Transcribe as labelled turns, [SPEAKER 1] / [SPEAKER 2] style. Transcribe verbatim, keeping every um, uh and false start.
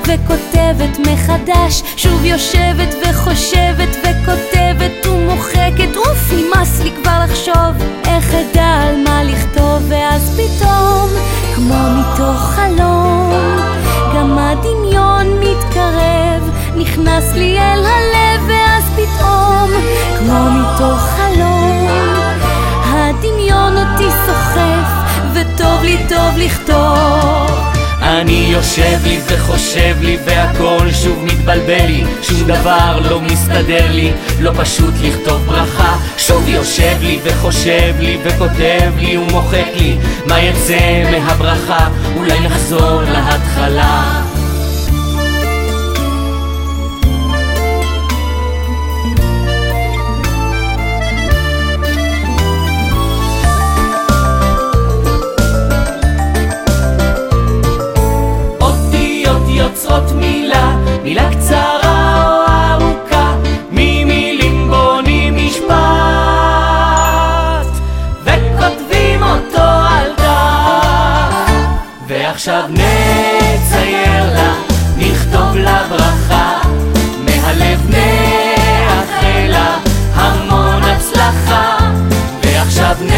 [SPEAKER 1] וכותבת מחדש, שוב יושבת וחושבת וכותבת ומוחקת, אוף נמאס לי כבר לחשוב איך אדע על מה לכתוב. ואז פתאום כמו מתוך חלום גם הדמיון מתקרב, נכנס לי אל הלב. ואז פתאום כמו מתוך חלום הדמיון אותי סוחף וטוב לי טוב לכתוב.
[SPEAKER 2] אני יושב לי וחושב לי והכל שוב מתבלבל לי, שום דבר לא מסתדר לי, לא פשוט לכתוב ברכה. שוב יושב לי וחושב לי וכותב לי ומוחק לי, מה יצא מהברכה? אולי נחזור להתחלה. יוצרות מילה, מילה קצרה או ארוכה, ממילים בונים משפט וכותבים אותו על דף. ועכשיו נצייר לה, נכתוב לה ברכה, מהלב נאחל לה המון הצלחה. ועכשיו נ...